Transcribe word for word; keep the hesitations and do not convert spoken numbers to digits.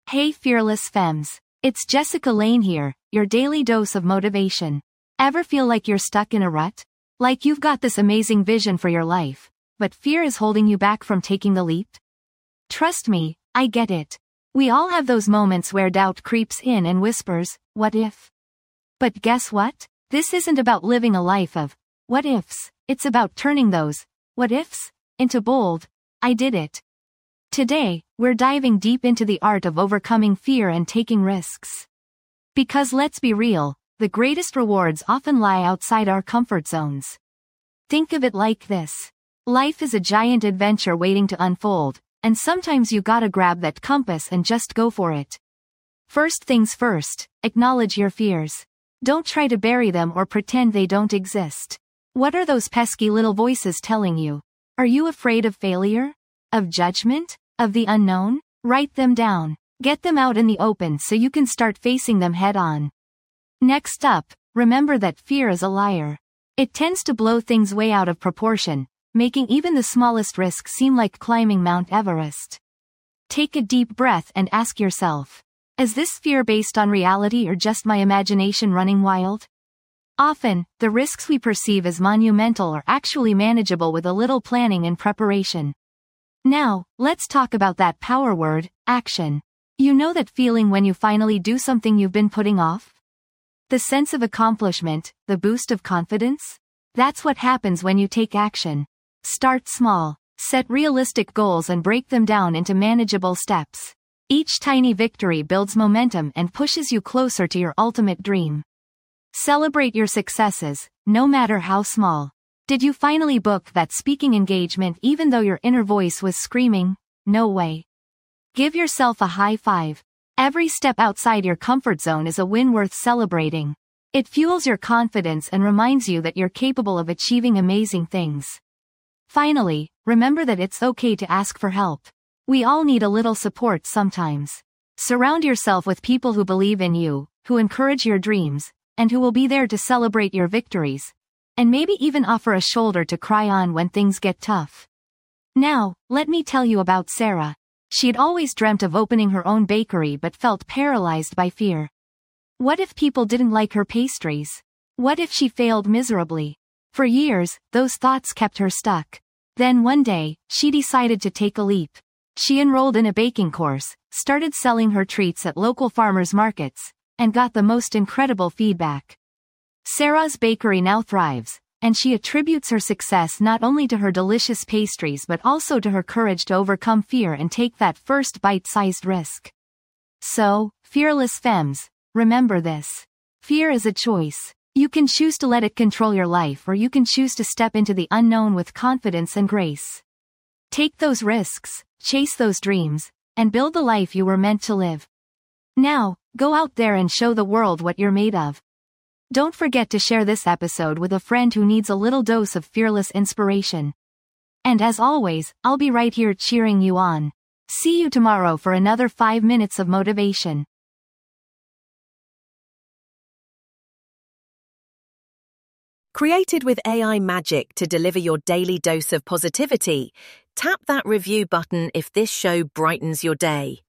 Hey fearless femmes. It's Jessica Lane here, your daily dose of motivation. Ever feel like you're stuck in a rut? Like you've got this amazing vision for your life, but fear is holding you back from taking the leap? Trust me, I get it. We all have those moments where doubt creeps in and whispers, what if? But guess what? This isn't about living a life of what ifs, it's about turning those what ifs into bold, I did it. Today, we're diving deep into the art of overcoming fear and taking risks. Because let's be real, the greatest rewards often lie outside our comfort zones. Think of it like this. Life is a giant adventure waiting to unfold, and sometimes you gotta grab that compass and just go for it. First things first, acknowledge your fears. Don't try to bury them or pretend they don't exist. What are those pesky little voices telling you? Are you afraid of failure? Of judgment? Of the unknown? Write them down. Get them out in the open so you can start facing them head on. Next up, remember that fear is a liar. It tends to blow things way out of proportion, making even the smallest risk seem like climbing Mount Everest. Take a deep breath and ask yourself, is this fear based on reality or just my imagination running wild? Often, the risks we perceive as monumental are actually manageable with a little planning and preparation. Now, let's talk about that power word, action. You know that feeling when you finally do something you've been putting off? The sense of accomplishment, the boost of confidence? That's what happens when you take action. Start small, set realistic goals and break them down into manageable steps. Each tiny victory builds momentum and pushes you closer to your ultimate dream. Celebrate your successes, no matter how small. Did you finally book that speaking engagement even though your inner voice was screaming, no way? Give yourself a high five. Every step outside your comfort zone is a win worth celebrating. It fuels your confidence and reminds you that you're capable of achieving amazing things. Finally, remember that it's okay to ask for help. We all need a little support sometimes. Surround yourself with people who believe in you, who encourage your dreams, and who will be there to celebrate your victories. And maybe even offer a shoulder to cry on when things get tough. Now, let me tell you about Sarah. She'd always dreamt of opening her own bakery but felt paralyzed by fear. What if people didn't like her pastries? What if she failed miserably? For years, those thoughts kept her stuck. Then one day, she decided to take a leap. She enrolled in a baking course, started selling her treats at local farmers markets, and got the most incredible feedback. Sarah's bakery now thrives, and she attributes her success not only to her delicious pastries but also to her courage to overcome fear and take that first bite-sized risk. So, fearless femmes, remember this. Fear is a choice. You can choose to let it control your life or you can choose to step into the unknown with confidence and grace. Take those risks, chase those dreams, and build the life you were meant to live. Now, go out there and show the world what you're made of. Don't forget to share this episode with a friend who needs a little dose of fearless inspiration. And as always, I'll be right here cheering you on. See you tomorrow for another five minutes of motivation. Created with A I magic to deliver your daily dose of positivity, tap that review button if this show brightens your day.